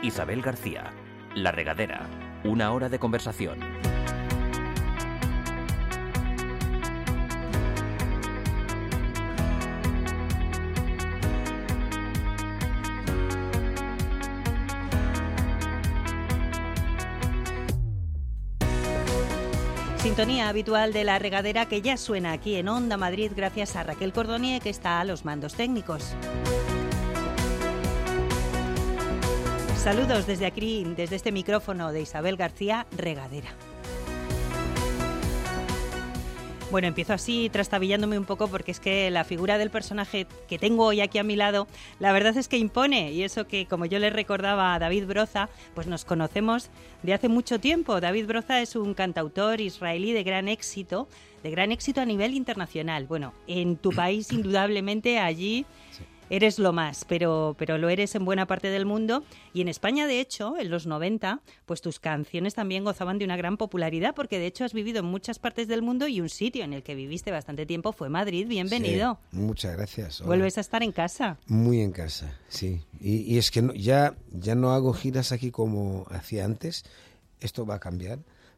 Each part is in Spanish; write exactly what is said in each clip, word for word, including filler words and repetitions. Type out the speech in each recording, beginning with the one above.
Isabel García, La Regadera, una hora de conversación. Sintonía habitual de La Regadera que ya suena aquí en Onda Madrid gracias a Raquel Cordonier, que está a los mandos técnicos. Saludos desde aquí, desde este micrófono de Isabel García, Regadera. Bueno, empiezo así trastabillándome un poco porque es que la figura del personaje que tengo hoy aquí a mi lado, la verdad es que impone, y eso que, como yo le recordaba a David Broza, pues nos conocemos de hace mucho tiempo. David Broza es un cantautor israelí de gran éxito, de gran éxito a nivel internacional. Bueno, en tu país indudablemente allí... Sí. Eres lo más, pero, pero lo eres en buena parte del mundo. Y en España, de hecho, en los noventa, pues tus canciones también gozaban de una gran popularidad, porque de hecho has vivido en muchas partes del mundo y un sitio en el que viviste bastante tiempo fue Madrid. Bienvenido. Sí, muchas gracias. Hola. ¿Vuelves a estar en casa? Muy en casa, sí. Y, y es que no, ya, ya no hago giras aquí como hacía antes. Esto va a cambiar.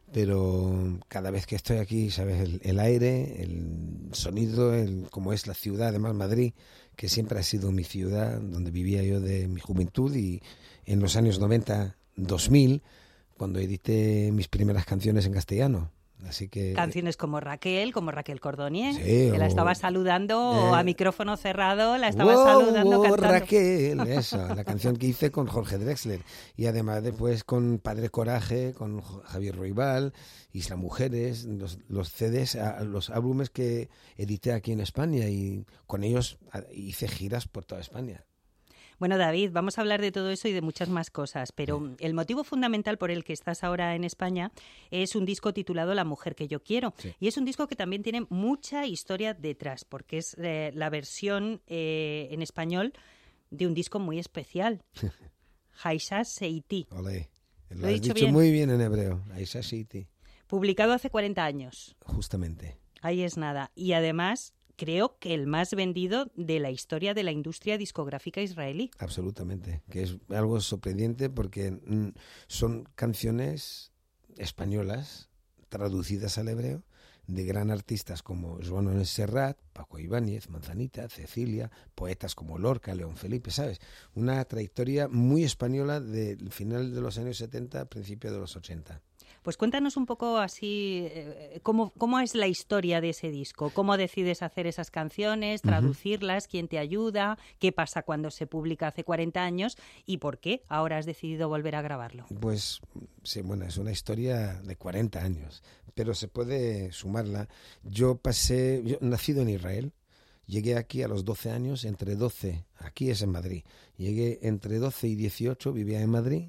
Pero cada vez que estoy aquí, ¿sabes? El, el aire, el sonido, el, como es la ciudad, además Madrid, que siempre ha sido mi ciudad, donde vivía yo de mi juventud, y en los años noventa, dos mil, cuando edité mis primeras canciones en castellano. Así que canciones como Raquel, como Raquel Cordonier, sí, que o, la estaba saludando eh, a micrófono cerrado, la estaba wow, saludando wow, cantando. Raquel, esa, la canción que hice con Jorge Drexler, y además después con Padre Coraje, con Javier Roibal, Isla Mujeres, los, los C Ds, los álbumes que edité aquí en España, y con ellos hice giras por toda España. Bueno, David, vamos a hablar de todo eso y de muchas más cosas, pero sí. El motivo fundamental por el que estás ahora en España es un disco titulado La mujer que yo quiero, sí. Y es un disco que también tiene mucha historia detrás, porque es eh, la versión eh, en español de un disco muy especial, Haisha Seiti. Olé, lo, ¿Lo has he dicho dicho bien? Muy bien en hebreo, Haisha Seiti. Publicado hace cuarenta años. Justamente. Ahí es nada. Y además... creo que el más vendido de la historia de la industria discográfica israelí. Absolutamente, que es algo sorprendente porque mm, son canciones españolas traducidas al hebreo de gran artistas como Joan Manuel Serrat, Paco Ibáñez, Manzanita, Cecilia, poetas como Lorca, León Felipe, ¿sabes? Una trayectoria muy española del final de los años setenta, principio de los ochenta. Pues cuéntanos un poco así, eh, cómo, cómo es la historia de ese disco, cómo decides hacer esas canciones, traducirlas, uh-huh. quién te ayuda, qué pasa cuando se publica hace cuarenta años y por qué ahora has decidido volver a grabarlo. Pues sí, bueno, es una historia de cuarenta años, pero se puede sumarla. Yo pasé, yo nacido en Israel, llegué aquí a los doce años, entre doce, aquí es en Madrid, llegué entre doce y dieciocho, vivía en Madrid.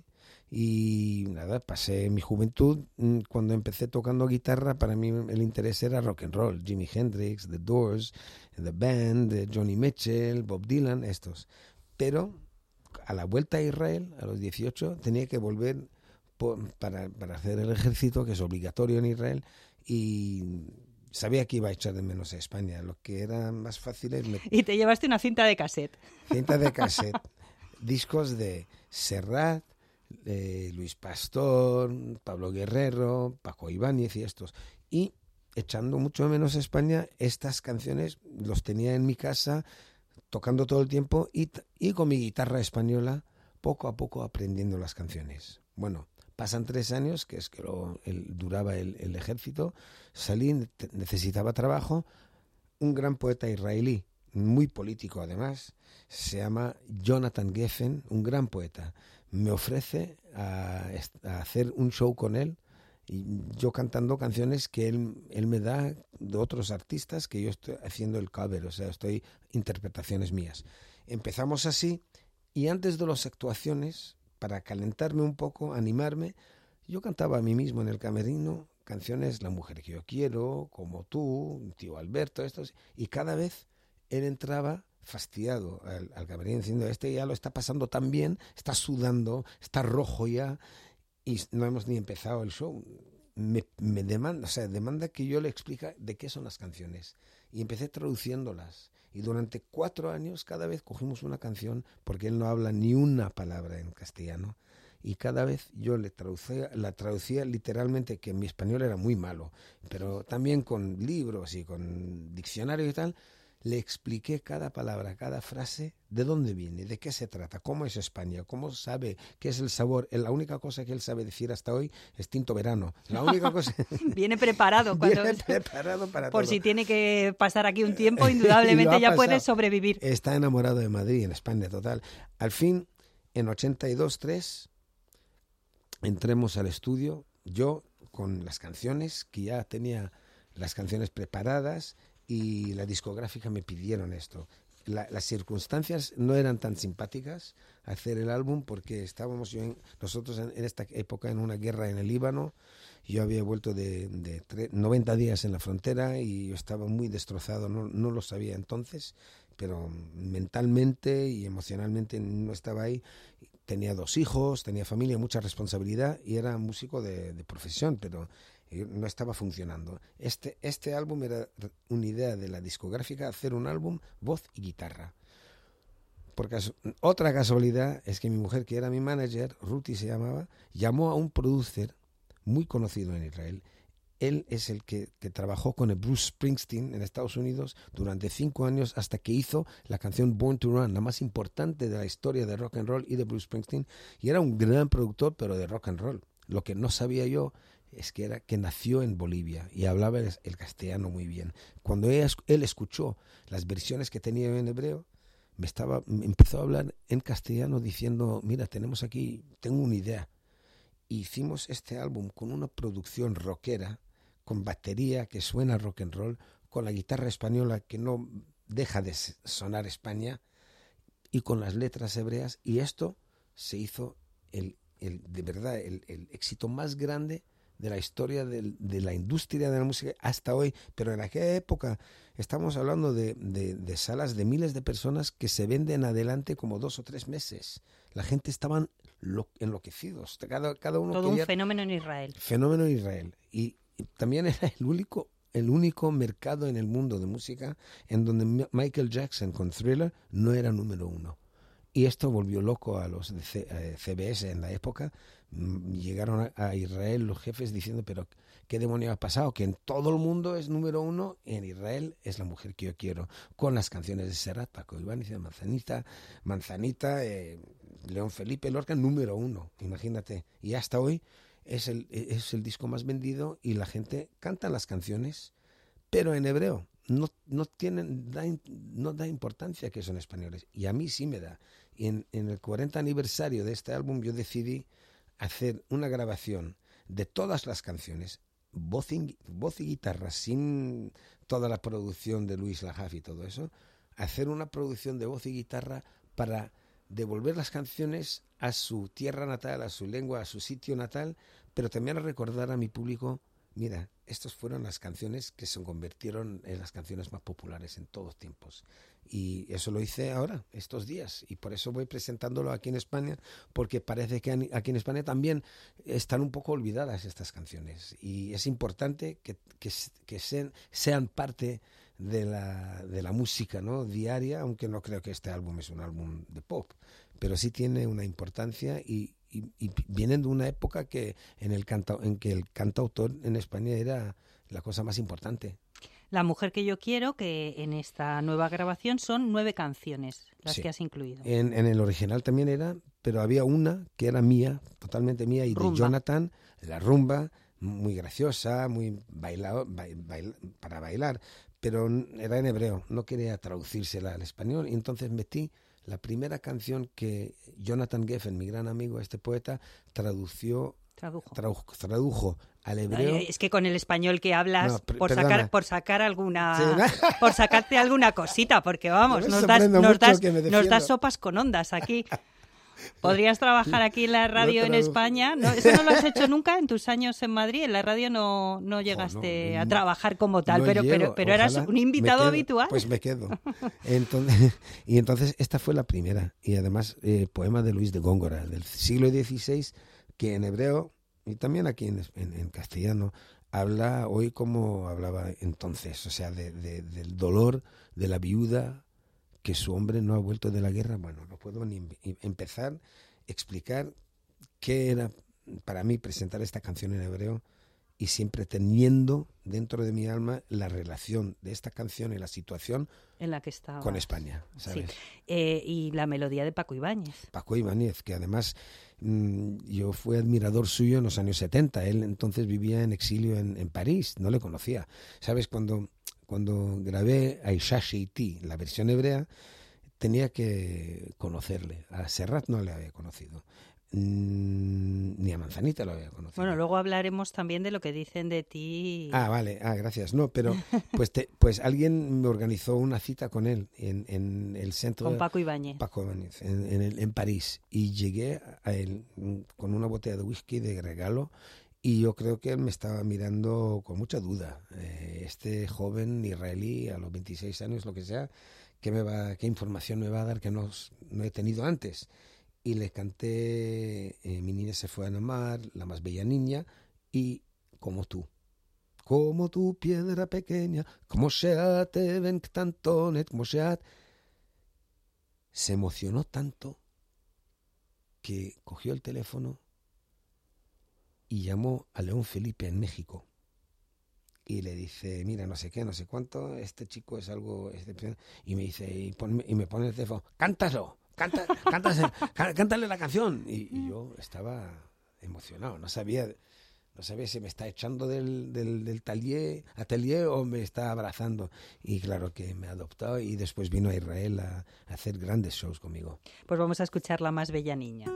Y nada, pasé mi juventud, cuando empecé tocando guitarra, para mí el interés era rock and roll, Jimi Hendrix, The Doors, The Band, Johnny Mitchell, Bob Dylan, estos. Pero a la vuelta a Israel, a los dieciocho, tenía que volver por, para, para hacer el ejército, que es obligatorio en Israel, y sabía que iba a echar de menos a España. Lo que era más fácil es... Me... Y te llevaste una cinta de cassette. Cinta de cassette, discos de Serrat, Eh, Luis Pastor, Pablo Guerrero, Paco Ibáñez y estos. Y echando mucho menos a España, estas canciones los tenía en mi casa, tocando todo el tiempo y, y con mi guitarra española, poco a poco aprendiendo las canciones. Bueno, pasan tres años, que es que lo, el, duraba el, el ejército, salí, necesitaba trabajo. Un gran poeta israelí, muy político además, se llama Jonathan Geffen, un gran poeta. Me ofrece a, a hacer un show con él, y yo cantando canciones que él, él me da de otros artistas, que yo estoy haciendo el cover, o sea, estoy interpretaciones mías. Empezamos así, y antes de las actuaciones, para calentarme un poco, animarme, yo cantaba a mí mismo en el camerino canciones, La mujer que yo quiero, Como tú, Tío Alberto, estos, y cada vez él entraba fastidiado al, al camerino diciendo, este ya lo está pasando tan bien, está sudando, está rojo ya, y no hemos ni empezado el show. Me, me demanda, o sea, demanda que yo le explique de qué son las canciones. Y empecé traduciéndolas. Y durante cuatro años, cada vez cogimos una canción, porque él no habla ni una palabra en castellano, y cada vez yo le traducía, la traducía literalmente, que mi español era muy malo, pero también con libros y con diccionario y tal, le expliqué cada palabra, cada frase, de dónde viene, de qué se trata, cómo es España, cómo sabe, qué es el sabor. La única cosa que él sabe decir hasta hoy es tinto verano. La única cosa... Viene preparado. Cuando... Viene preparado para Por todo. si tiene que pasar aquí un tiempo, indudablemente ya puede sobrevivir. Está enamorado de Madrid, en España, total. Al fin, en ochenta y dos, tres, entremos al estudio, yo con las canciones, que ya tenía las canciones preparadas, y la discográfica me pidieron esto. La, las circunstancias no eran tan simpáticas hacer el álbum porque estábamos yo en, nosotros en, en esta época en una guerra en el Líbano. Yo había vuelto de, de tre, noventa días en la frontera y yo estaba muy destrozado, no, no lo sabía entonces, pero mentalmente y emocionalmente no estaba ahí. Tenía dos hijos, tenía familia, mucha responsabilidad y era músico de, de profesión, pero no estaba funcionando. Este, este álbum era una idea de la discográfica, hacer un álbum, voz y guitarra. Porque otra casualidad es que mi mujer, que era mi manager, Ruti se llamaba, llamó a un producer muy conocido en Israel. Él es el que, que trabajó con el Bruce Springsteen en Estados Unidos durante cinco años hasta que hizo la canción Born to Run, la más importante de la historia de rock and roll y de Bruce Springsteen. Y era un gran productor, pero de rock and roll. Lo que no sabía yo es que era que nació en Bolivia y hablaba el, el castellano muy bien. Cuando él, él escuchó las versiones que tenía en hebreo, me, estaba, me empezó a hablar en castellano diciendo, mira, tenemos aquí, tengo una idea. Hicimos este álbum con una producción rockera, con batería que suena rock and roll, con la guitarra española que no deja de sonar España, y con las letras hebreas, y esto se hizo el, el, de verdad el, el éxito más grande de la historia de, de la industria de la música hasta hoy. Pero en aquella época estamos hablando de, de, de salas de miles de personas que se venden adelante como dos o tres meses. La gente estaban lo, enloquecidos. Cada, cada uno Todo quería... un fenómeno en Israel. Fenómeno en Israel. Y, y también era el único, el único mercado en el mundo de música en donde Michael Jackson con Thriller no era número uno. Y esto volvió loco a los de C, eh, C B S en la época. Llegaron a, a Israel los jefes diciendo, pero ¿qué demonio ha pasado? Que en todo el mundo es número uno, en Israel es la mujer que yo quiero. Con las canciones de Serrat, Paco Ibáñez, Manzanita, Manzanita eh, León Felipe, Lorca, número uno, imagínate. Y hasta hoy es el, es el disco más vendido y la gente canta las canciones, pero en hebreo. No, no, tienen, da, no da importancia que son españoles. Y a mí sí me da. Y en, en el cuarenta aniversario de este álbum yo decidí hacer una grabación de todas las canciones, voz y, voz y guitarra, sin toda la producción de Luis Lajaf y todo eso, hacer una producción de voz y guitarra para devolver las canciones a su tierra natal, a su lengua, a su sitio natal, pero también a recordar a mi público, mira, estas fueron las canciones que se convirtieron en las canciones más populares en todos tiempos. Y eso lo hice ahora, estos días, y por eso voy presentándolo aquí en España, porque parece que aquí en España también están un poco olvidadas estas canciones. Y es importante que, que, que sean, sean parte de la, de la música, ¿no?, diaria, aunque no creo que este álbum es un álbum de pop, pero sí tiene una importancia y, y, y vienen de una época que en, el canta, en que el cantautor en España era la cosa más importante. La mujer que yo quiero, que en esta nueva grabación son nueve canciones las sí. que has incluido. En, en el original también era, pero había una que era mía, totalmente mía, y rumba. De Jonathan, la rumba, muy graciosa, muy bailado, bail, bail, para bailar, pero era en hebreo, no quería traducírsela al español, y entonces metí la primera canción que Jonathan Geffen, mi gran amigo, este poeta, tradució, tradujo, tradujo, tradujo al hebreo. Ay, es que con el español que hablas, no, per- por perdona. sacar por sacar alguna, sí, ¿no? por sacarte alguna cosita, porque vamos, nos das, nos das, nos das sopas con ondas aquí. ¿Podrías trabajar aquí en la radio no en España? ¿No? ¿Eso no lo has hecho nunca en tus años en Madrid? En la radio no, no llegaste oh, no, a trabajar como tal, no pero, llego, pero, pero eras un invitado quedo, habitual. Pues me quedo. Entonces, y entonces esta fue la primera. Y además, eh, poema de Luis de Góngora, del siglo dieciséis, que en hebreo, y también aquí en, en, en castellano, habla hoy como hablaba entonces, o sea, de, de, del dolor de la viuda, que su hombre no ha vuelto de la guerra. Bueno, no puedo ni empezar a explicar qué era para mí presentar esta canción en hebreo, y siempre teniendo dentro de mi alma la relación de esta canción y la situación en la que estaba con España, ¿sabes? Sí. Eh, y la melodía de Paco Ibáñez. Paco Ibáñez, que además mmm, yo fui admirador suyo en los años setenta. Él entonces vivía en exilio en, en París, no le conocía. ¿Sabes? Cuando, cuando grabé Aisha Sheiti, la versión hebrea, tenía que conocerle. A Serrat no le había conocido. Ni a Manzanita lo había conocido. Bueno, luego hablaremos también de lo que dicen de ti. Ah, vale, ah, gracias. No, pero pues te, pues alguien me organizó una cita con él en, en el centro. Con Paco Ibáñez. Paco Ibáñez, en, en, el, en París. Y llegué a él con una botella de whisky de regalo, y yo creo que él me estaba mirando con mucha duda. Eh, este joven israelí a los veintiséis años, lo que sea, ¿qué, me va, qué información me va a dar que no, no he tenido antes? Y le canté eh, Mi niña se fue a la mar, La más bella niña, y Como tú. Como tu piedra pequeña, como sea te ven tantonet, como sea. Se emocionó tanto que cogió el teléfono y llamó a León Felipe en México. Y le dice, mira, no sé qué, no sé cuánto, este chico es algo excepcional. Y me dice, y, ponme, y me pone el teléfono, cántalo. Canta, cántase, cántale la canción. Y, y yo estaba emocionado, no sabía, no sabía si me está echando del, del, del talier, atelier o me está abrazando. Y claro que me ha adoptado, y después vino a Israel a, a hacer grandes shows conmigo. Pues vamos a escuchar La más bella niña.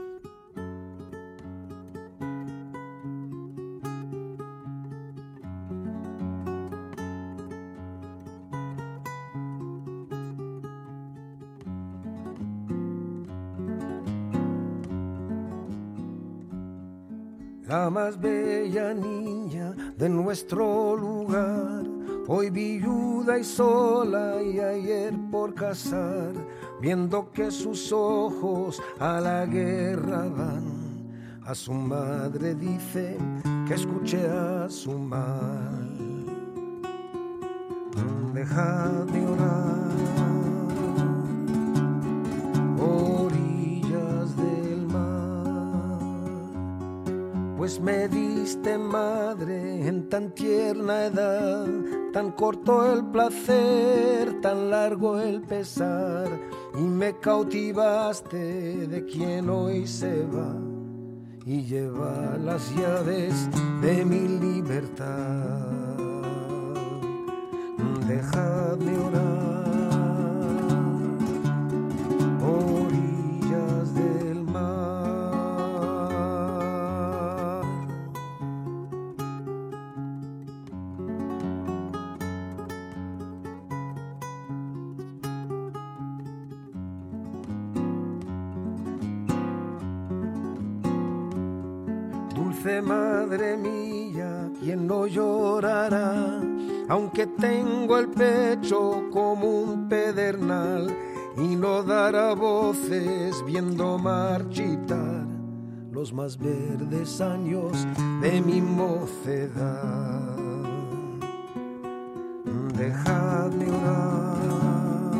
La más bella niña de nuestro lugar, hoy viuda y sola y ayer por casar, viendo que sus ojos a la guerra van. A su madre dice que escuche a su mal. Dejad de orar, orillas del mar, pues me diste madre en tan tierna edad, tan corto el placer, tan largo el pesar, y me cautivaste de quien hoy se va y lleva las llaves de mi libertad. Dejadme orar, orillas del mar. Dulce madre mía, ¿quién no llorará? Aunque tengo el pecho como un pedernal y no dará voces viendo marchitar los más verdes años de mi mocedad. Dejadme orar,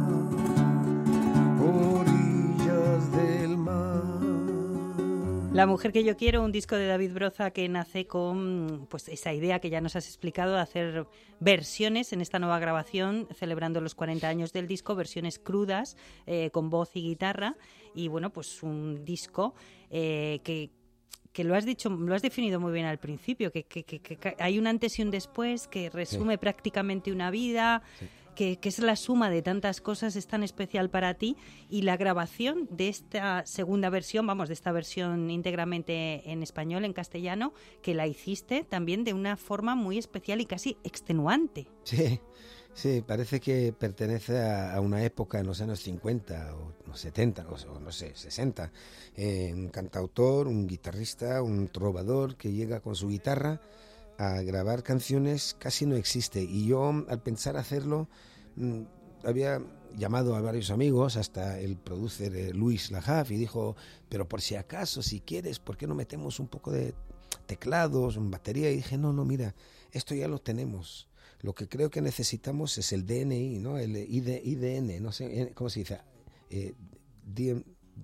orillas del mar. La mujer que yo quiero, un disco de David Broza que nace con pues esa idea que ya nos has explicado de hacer versiones en esta nueva grabación, celebrando los cuarenta años del disco, versiones crudas, eh, con voz y guitarra, y bueno, pues un disco eh, que, que lo has dicho, lo has definido muy bien al principio, que, que, que, que hay un antes y un después, que resume sí. prácticamente una vida... Sí. Que, que es la suma de tantas cosas, es tan especial para ti, y la grabación de esta segunda versión, vamos, de esta versión íntegramente en español, en castellano, que la hiciste también de una forma muy especial y casi extenuante. Sí, sí, parece que pertenece a, a una época en los años cincuenta o setenta, o, o no sé, sesenta. Eh, un cantautor, un guitarrista, un trovador que llega con su guitarra a grabar canciones casi no existe, y yo al pensar hacerlo mmm, había llamado a varios amigos, hasta el producer eh, Luis Lajaf, y dijo, pero por si acaso, si quieres, ¿por qué no metemos un poco de teclados, batería? Y dije, no, no, mira, esto ya lo tenemos, lo que creo que necesitamos es el D N I, ¿no? El I D N, no sé, ¿cómo se dice? Eh, D M,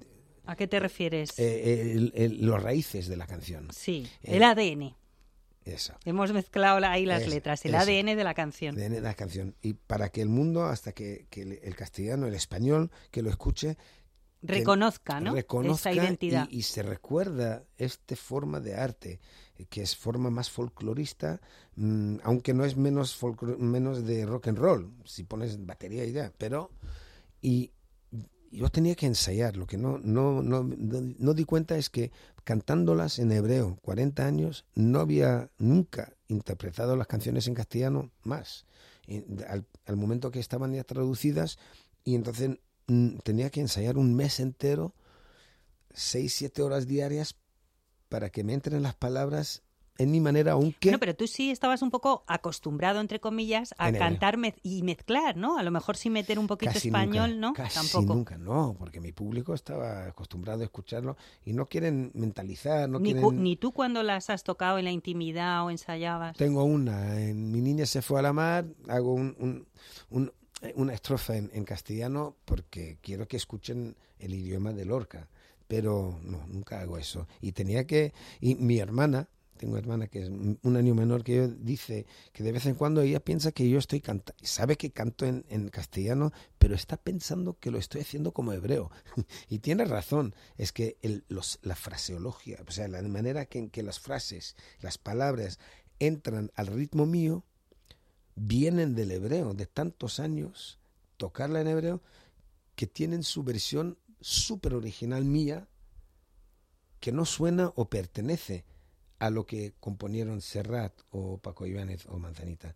¿A qué te refieres? Eh, el, el, los raíces de la canción. Sí, Eh, el A D N. Eso. Hemos mezclado ahí las Eso, letras, el eso. A D N de la canción. A D N de la canción. Y para que el mundo, hasta que, que el, el castellano, el español, que lo escuche, reconozca, ¿no? Reconozca esa identidad. Y, y se recuerda esta forma de arte, que es forma más folclorista, mmm, aunque no es menos, folclor, menos de rock and roll, si pones batería y ya, pero... Y, yo tenía que ensayar, lo que no, no, no, no, no di cuenta es que cantándolas en hebreo, cuarenta años, no había nunca interpretado las canciones en castellano más. Y al, al momento que estaban ya traducidas, y entonces mm, tenía que ensayar un mes entero, seis, siete horas diarias, para que me entren las palabras en mi manera, aunque... No, pero tú sí estabas un poco acostumbrado, entre comillas, a cantar mez y mezclar, ¿no? A lo mejor sí meter un poquito casi español, nunca, ¿no? Casi Tampoco. nunca, no, porque mi público estaba acostumbrado a escucharlo y no quieren mentalizar, no ni, quieren... Ni tú cuando las has tocado en la intimidad o ensayabas. Tengo una, en Mi niña se fue a la mar, hago un, un, un, una estrofa en, en castellano porque quiero que escuchen el idioma de Lorca, pero no, nunca hago eso. Y tenía que... Y mi hermana... Tengo una hermana que es un año menor que yo, dice que de vez en cuando ella piensa que yo estoy cantando, sabe que canto en, en castellano, pero está pensando que lo estoy haciendo como hebreo. Y tiene razón, es que el, los, la fraseología, o sea, la manera que, en que las frases, las palabras entran al ritmo mío, vienen del hebreo, de tantos años, tocarla en hebreo, que tienen su versión súper original mía, que no suena o pertenece a lo que componieron Serrat o Paco Ibáñez o Manzanita.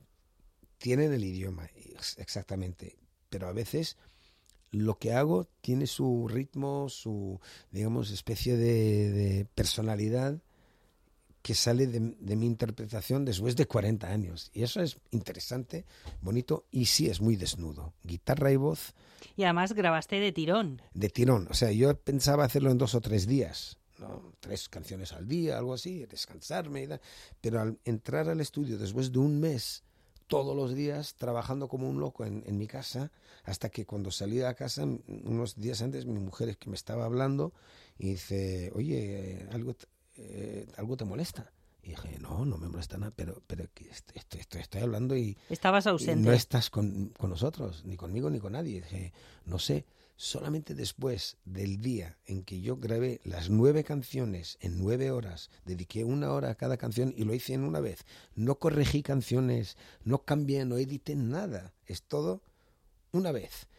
Tienen el idioma, exactamente, pero a veces lo que hago tiene su ritmo, su, digamos, especie de, de personalidad que sale de, de mi interpretación después de cuarenta años. Y eso es interesante, bonito, y sí es muy desnudo. Guitarra y voz. Y además grabaste de tirón. De tirón, o sea, yo pensaba hacerlo en dos o tres días. ¿No? Tres canciones al día, algo así, descansarme y tal. Pero al entrar al estudio después de un mes, todos los días, trabajando como un loco en, en mi casa, hasta que cuando salí a casa, unos días antes, mi mujer es que me estaba hablando y dice, oye, ¿algo, eh, ¿algo te molesta? Y dije, no, no me molesta nada, pero, pero estoy, estoy, estoy hablando y... Estabas ausente. Y no estás con, con nosotros, ni conmigo ni con nadie. Y dije, no sé. Solamente después del día en que yo grabé las nueve canciones en nueve horas, dediqué una hora a cada canción y lo hice en una vez. No corregí canciones, no cambié, no edité nada. Es todo una vez.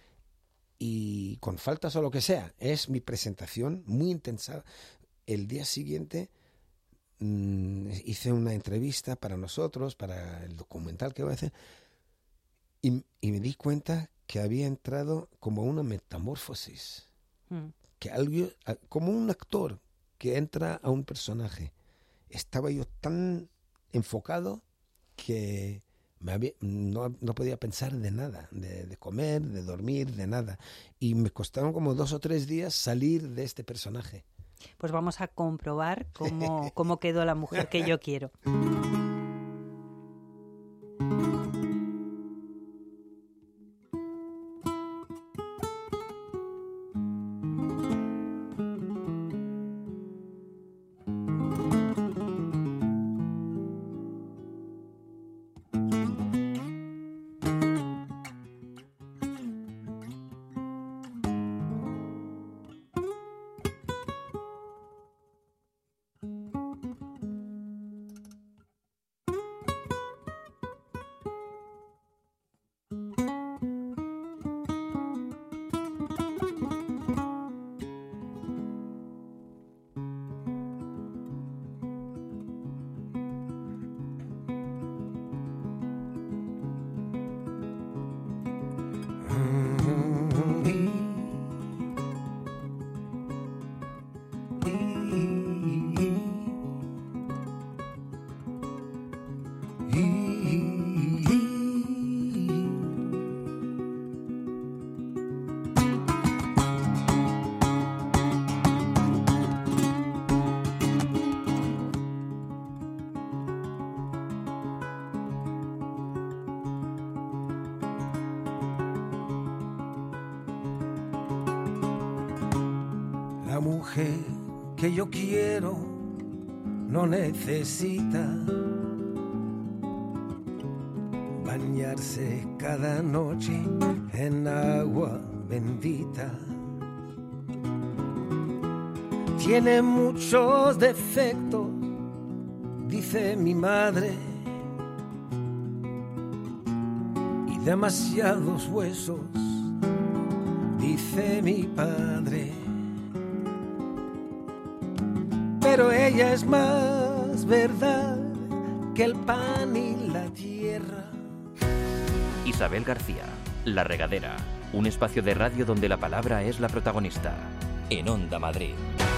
Y con faltas o lo que sea, es mi presentación muy intensa. El día siguiente mmm, hice una entrevista para nosotros, para el documental que voy a hacer, y, y me di cuenta que había entrado como una metamorfosis, mm. que algo, como un actor que entra a un personaje. Estaba yo tan enfocado que me había, no, no podía pensar de nada, de, de comer, de dormir, de nada. Y me costaron como dos o tres días salir de este personaje. Pues vamos a comprobar cómo, cómo quedó la mujer que yo quiero. La mujer que yo quiero no necesita bañarse cada noche en agua bendita. Tiene muchos defectos, dice mi madre, y demasiados huesos, dice mi padre. Pero ella es más verdad que el pan y la tierra. Isabel García, La Regadera, un espacio de radio donde la palabra es la protagonista. En Onda Madrid.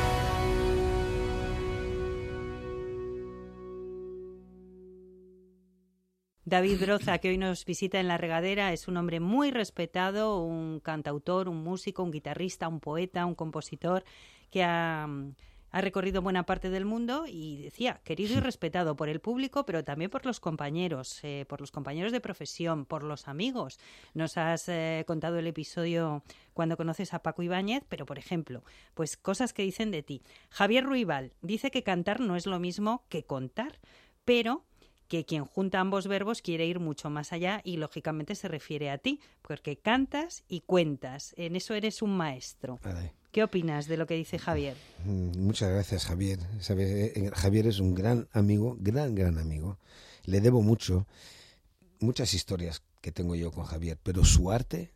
David Broza, que hoy nos visita en La Regadera, es un hombre muy respetado, un cantautor, un músico, un guitarrista, un poeta, un compositor que ha, ha recorrido buena parte del mundo y decía, querido y respetado por el público, pero también por los compañeros, eh, por los compañeros de profesión, por los amigos. Nos has eh, contado el episodio cuando conoces a Paco Ibáñez, pero por ejemplo, pues cosas que dicen de ti. Javier Ruibal dice que cantar no es lo mismo que contar, pero que quien junta ambos verbos quiere ir mucho más allá y lógicamente se refiere a ti, porque cantas y cuentas. En eso eres un maestro. Vale. ¿Qué opinas de lo que dice Javier? Muchas gracias, Javier. ¿Sabes? Javier es un gran amigo, gran, gran amigo. Le debo mucho, muchas historias que tengo yo con Javier, pero su arte,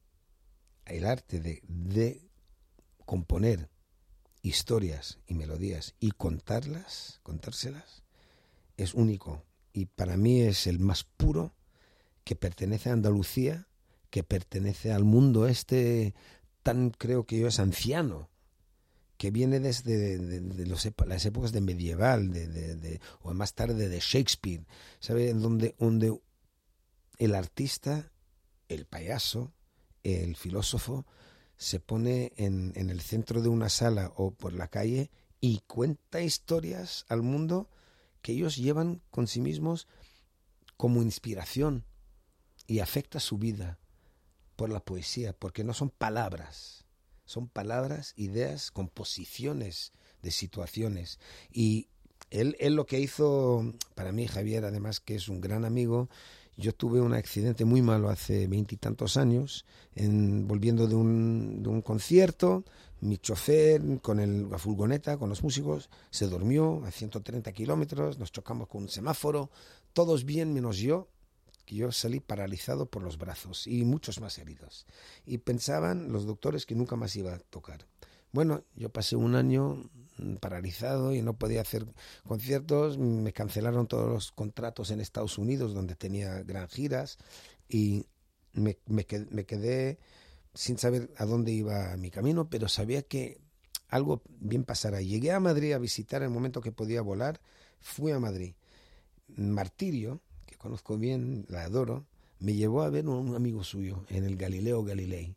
el arte de, de componer historias y melodías y contarlas, contárselas, es único. Y para mí es el más puro, que pertenece a Andalucía, que pertenece al mundo este tan, creo que yo, es anciano, que viene desde de, de, de los, las épocas de medieval, de, de, de, o más tarde de Shakespeare, ¿sabe? Donde, donde el artista, el payaso, el filósofo, se pone en, en el centro de una sala o por la calle y cuenta historias al mundo que ellos llevan con sí mismos como inspiración y afecta su vida por la poesía, porque no son palabras, son palabras, ideas, composiciones de situaciones. Y él, él lo que hizo, para mí, Javier, además que es un gran amigo, yo tuve un accidente muy malo hace veintitantos años, en, volviendo de un, de un concierto. Mi chofer con el, la furgoneta, con los músicos, se durmió a ciento treinta kilómetros, nos chocamos con un semáforo, todos bien menos yo, que yo salí paralizado por los brazos y muchos más heridos. Y pensaban los doctores que nunca más iba a tocar. Bueno, yo pasé un año paralizado y no podía hacer conciertos, me cancelaron todos los contratos en Estados Unidos donde tenía gran giras y me, me, quedé, me quedé sin saber a dónde iba mi camino, pero sabía que algo bien pasará. Llegué a Madrid a visitar el momento que podía volar, fui a Madrid. Martirio, que conozco bien, la adoro, me llevó a ver a un amigo suyo en el Galileo Galilei.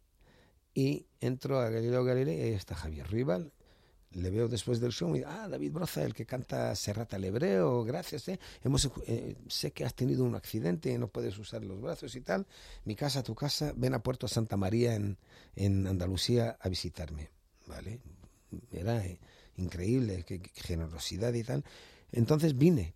Y entro a Galileo Galilei y ahí está Javier Ruibal. Le veo después del show y digo, ah, David Broza, el que canta Serrat al Hebreo, gracias, ¿eh? Hemos, eh, sé que has tenido un accidente y no puedes usar los brazos y tal. Mi casa, tu casa, ven a Puerto Santa María en, en Andalucía a visitarme, ¿vale? Era eh, increíble, qué, qué generosidad y tal. Entonces vine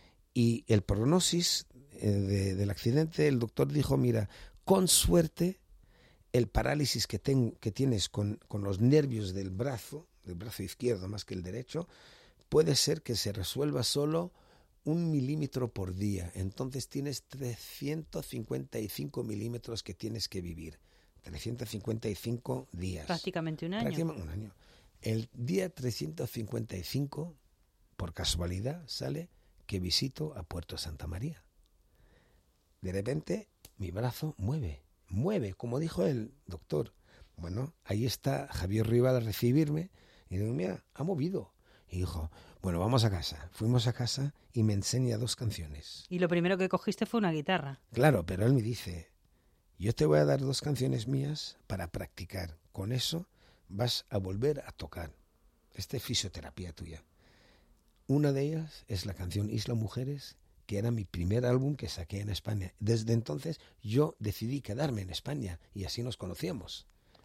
y el prognosis eh, de, del accidente, el doctor dijo, mira, con suerte, el parálisis que, ten, que tienes con, con los nervios del brazo, del brazo izquierdo más que el derecho, puede ser que se resuelva solo un milímetro por día. Entonces tienes trescientos cincuenta y cinco milímetros que tienes que vivir. trescientos cincuenta y cinco días. Prácticamente un año. Prácticamente un año. El día trescientos cincuenta y cinco, por casualidad, sale que visito a Puerto Santa María. De repente, mi brazo mueve. Mueve, como dijo el doctor. Bueno, ahí está Javier Ruibal a recibirme y digo, mira, ha movido. Y dijo, bueno, vamos a casa. Fuimos a casa y me enseña dos canciones. Y lo primero que cogiste fue una guitarra. Claro, pero él me dice, yo te voy a dar dos canciones mías para practicar. Con eso vas a volver a tocar. Esta es fisioterapia tuya. Una de ellas es la canción Isla Mujeres, que era mi primer álbum que saqué en España. Desde entonces yo decidí quedarme en España y así nos conocíamos.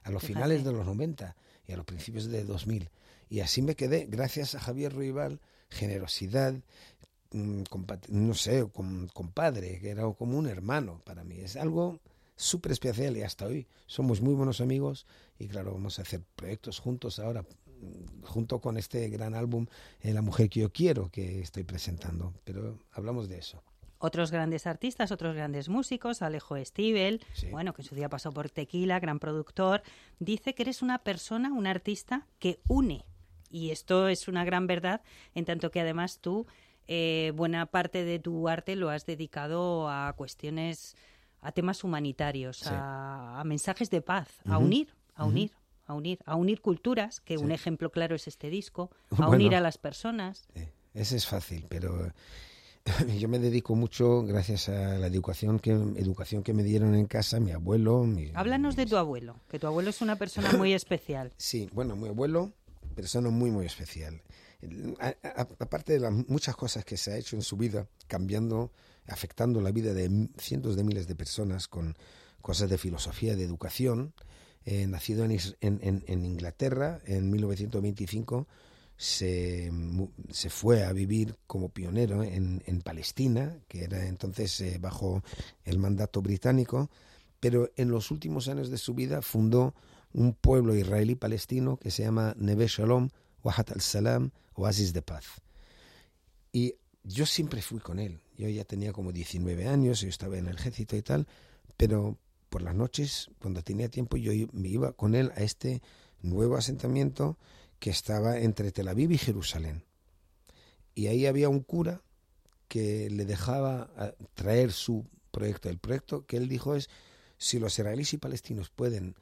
a los Fíjate. finales de los noventa y a los principios de dos mil. Y así me quedé, gracias a Javier Ruibal, generosidad, compa- no sé, com- compadre, que era como un hermano para mí. Es algo súper especial y hasta hoy somos muy buenos amigos y claro, vamos a hacer proyectos juntos ahora, junto con este gran álbum eh, La mujer que yo quiero, que estoy presentando, pero hablamos de eso. Otros grandes artistas, otros grandes músicos, Alejo Stivel, Sí. bueno, que en su día pasó por Tequila, gran productor, dice que eres una persona, un artista que une. Y esto es una gran verdad, en tanto que además tú, eh, buena parte de tu arte lo has dedicado a cuestiones, a temas humanitarios, Sí. a, a mensajes de paz, a Ujú. unir, a Ujú. unir, a unir, a unir culturas, que Sí. un ejemplo claro es este disco, a Bueno. unir a las personas. Eh, ese es fácil, pero yo me dedico mucho, gracias a la educación que, educación que me dieron en casa, mi abuelo. Mi, Háblanos de mis- tu abuelo, que tu abuelo es una persona muy especial. Sí, bueno, mi abuelo, persona muy, muy especial. A- a- aparte de las muchas cosas que se ha hecho en su vida, cambiando, afectando la vida de m- cientos de miles de personas con cosas de filosofía, de educación, eh, nacido en, Is- en, en- en Inglaterra en mil novecientos veinticinco, se, mu- se fue a vivir como pionero en, en Palestina, que era entonces eh, bajo el mandato británico, pero en los últimos años de su vida fundó un pueblo israelí palestino que se llama Neve Shalom, Wahat al-Salam, Oasis de Paz. Y yo siempre fui con él. Yo ya tenía como diecinueve años, yo estaba en el ejército y tal, pero por las noches, cuando tenía tiempo, yo i- me iba con él a este nuevo asentamiento que estaba entre Tel Aviv y Jerusalén. Y ahí había un cura que le dejaba a, traer su proyecto. El proyecto que él dijo es, si los israelíes y palestinos pueden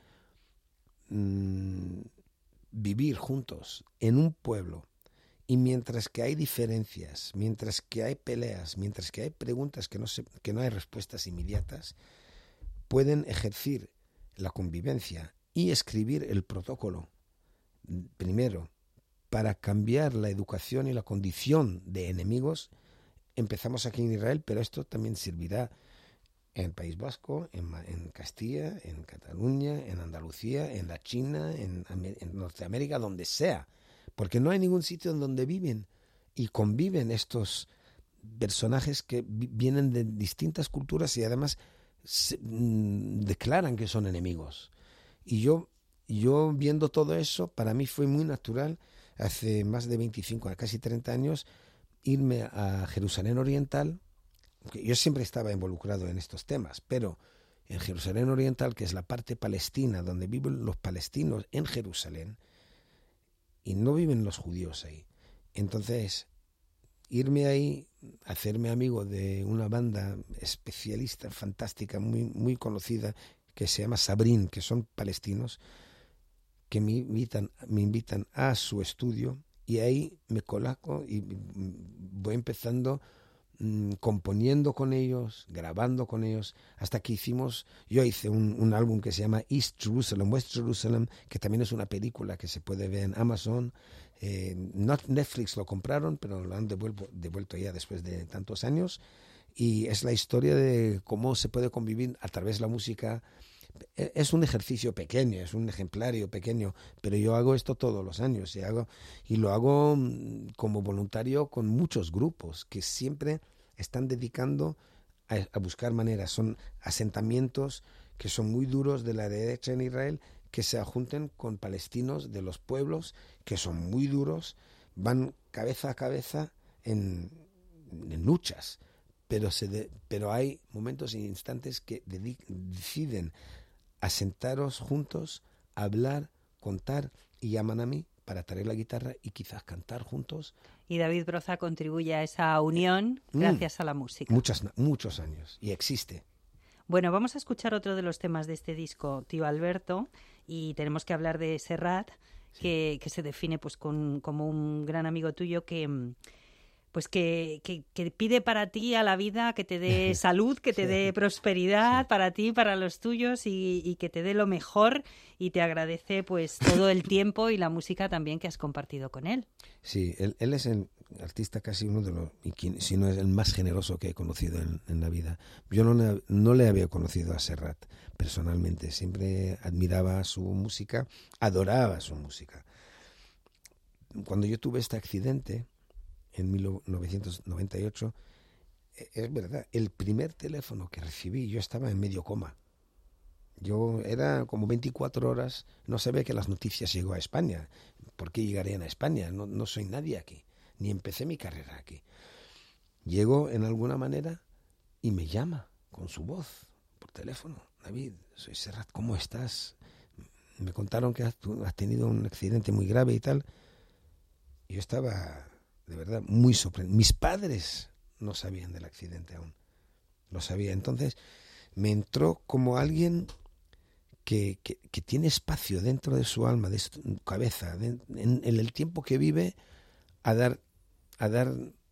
mm, vivir juntos en un pueblo, y mientras que hay diferencias, mientras que hay peleas, mientras que hay preguntas que no, se, que no hay respuestas inmediatas, pueden ejercer la convivencia y escribir el protocolo primero para cambiar la educación y la condición de enemigos. Empezamos aquí en Israel, pero esto también servirá en el País Vasco, en, Ma- en Castilla, en Cataluña, en Andalucía, en la China, en, Ame- en Norteamérica, donde sea, porque no hay ningún sitio en donde viven y conviven estos personajes que vi- vienen de distintas culturas y además se, mm, declaran que son enemigos. Y yo, yo viendo todo eso, para mí fue muy natural, hace más de veinticinco, casi treinta años, irme a Jerusalén Oriental. Yo siempre estaba involucrado en estos temas, pero en Jerusalén Oriental, que es la parte palestina, donde viven los palestinos en Jerusalén, y no viven los judíos ahí. Entonces, irme ahí, hacerme amigo de una banda especialista, fantástica, muy, muy conocida, que se llama Sabrin, que son palestinos, que me invitan, me invitan a su estudio, y ahí me coloco y voy empezando mmm, componiendo con ellos, grabando con ellos, hasta que hicimos, yo hice un, un álbum que se llama East Jerusalem, West Jerusalem, que también es una película que se puede ver en Amazon. Eh, no, Netflix lo compraron, pero lo han devuelvo, devuelto ya después de tantos años, y es la historia de cómo se puede convivir a través de la música. Es un ejercicio pequeño, es un ejemplario pequeño, pero yo hago esto todos los años y, hago, y lo hago como voluntario con muchos grupos que siempre están dedicando a, a buscar maneras. Son asentamientos que son muy duros de la derecha en Israel, que se junten con palestinos de los pueblos que son muy duros, van cabeza a cabeza en, en luchas, pero, se de, pero hay momentos e instantes que de, deciden asentaros juntos, hablar, contar, y llaman a mí para traer la guitarra y quizás cantar juntos. Y David Broza contribuye a esa unión mm, gracias a la música. Muchas, muchos años, y existe. Bueno, vamos a escuchar otro de los temas de este disco, Tío Alberto, y tenemos que hablar de Serrat, sí. que, que se define pues con, como un gran amigo tuyo que... pues que, que, que pide para ti a la vida que te dé salud, que te sí. dé prosperidad sí. para ti, para los tuyos y, y que te dé lo mejor, y te agradece pues todo el tiempo y la música también que has compartido con él. Sí, él, él es el artista casi uno de los, si no es el más generoso que he conocido en, en la vida. Yo no, no le había conocido a Serrat personalmente, siempre admiraba su música, adoraba su música. Cuando yo tuve este accidente en mil novecientos noventa y ocho, es verdad, el primer teléfono que recibí, yo estaba en medio coma. Yo era como veinticuatro horas, no sabía que las noticias llegó a España. ¿Por qué llegarían a España? No, no soy nadie aquí, ni empecé mi carrera aquí. Llego en alguna manera y me llama con su voz por teléfono. David, soy Serrat, ¿cómo estás? Me contaron que has, has tenido un accidente muy grave y tal. Yo estaba... de verdad, muy sorprendido. Mis padres no sabían del accidente aún. Lo sabía. Entonces, me entró como alguien que, que, que tiene espacio dentro de su alma, de su cabeza, de, en, en el tiempo que vive, a dar, a dar,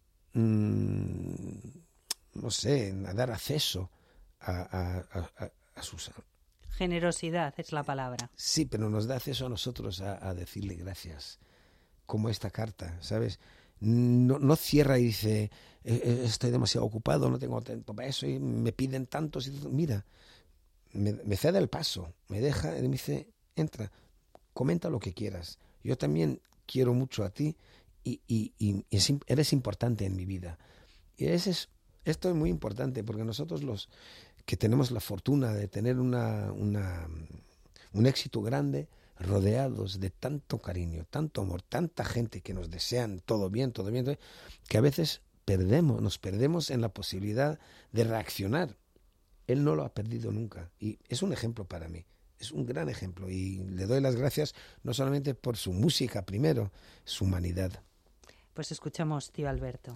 mmm, no sé, a dar acceso a, a, a, a sus... Generosidad es la palabra. Sí, pero nos da acceso a nosotros a, a decirle gracias. Como esta carta, ¿sabes? No, no cierra y dice, estoy demasiado ocupado, no tengo tiempo para eso, y me piden tantos. Y mira, me, me cede el paso, me deja y me dice, entra, comenta lo que quieras. Yo también quiero mucho a ti y, y, y es, eres importante en mi vida. Y ese es, esto es muy importante porque nosotros los que tenemos la fortuna de tener una, una, un éxito grande, rodeados de tanto cariño, tanto amor, tanta gente que nos desean todo bien, todo bien, todo bien, que a veces perdemos, nos perdemos en la posibilidad de reaccionar. Él no lo ha perdido nunca y es un ejemplo para mí, es un gran ejemplo y le doy las gracias no solamente por su música primero, su humanidad. Pues escuchamos, tío Alberto.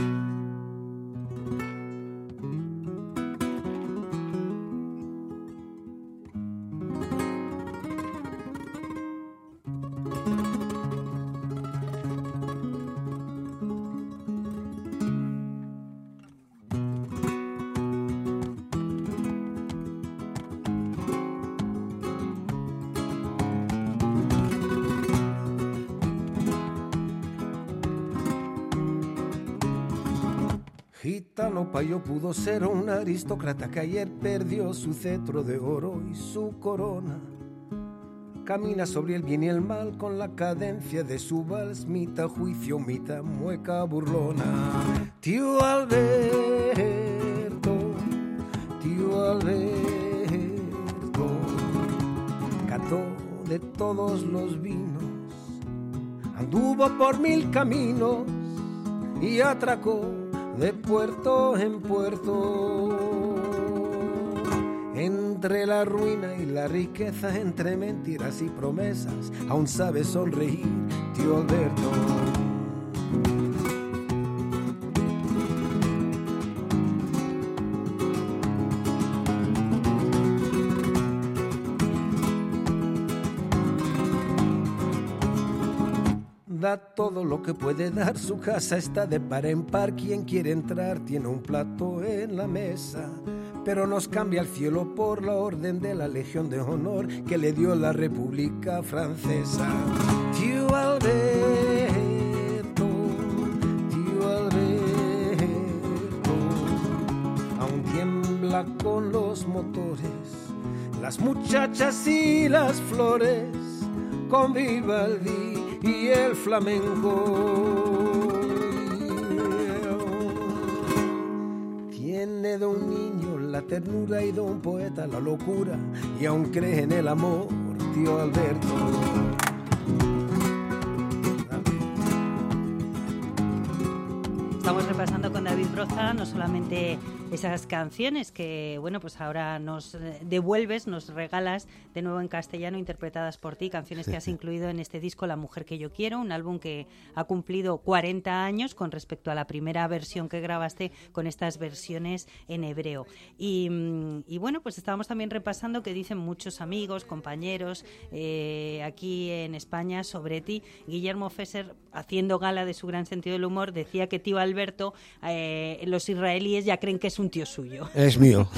Gitano payo pudo ser un aristócrata que ayer perdió su cetro de oro y su corona. Camina sobre el bien y el mal con la cadencia de su vals, mitad juicio, mitad mueca burlona. Tío Alberto, tío Alberto, cató de todos los vinos, anduvo por mil caminos y atracó de puerto en puerto. Entre la ruina y la riqueza, entre mentiras y promesas, aún sabe sonreír, tío Alberto. Da todo lo que puede dar, su casa está de par en par, quien quiere entrar tiene un plato en la mesa, pero nos cambia el cielo por la orden de la Legión de Honor que le dio la República Francesa. Tío Alberto, tío Alberto, aún tiembla con los motores, las muchachas y las flores, con Vivaldi y el flamenco. Tiene de un niño la ternura y de un poeta la locura, y aún cree en el amor, tío Alberto. Estamos repasando con David Broza no solamente esas canciones que, bueno, pues ahora nos devuelves, nos regalas de nuevo en castellano, interpretadas por ti, canciones que has incluido en este disco La mujer que yo quiero, un álbum que ha cumplido cuarenta años con respecto a la primera versión que grabaste con estas versiones en hebreo. Y, y bueno, pues estábamos también repasando que dicen muchos amigos, compañeros eh, aquí en España sobre ti. Guillermo Fesser, haciendo gala de su gran sentido del humor, decía que tío Alberto, eh, los israelíes ya creen que es un tío suyo. Es mío.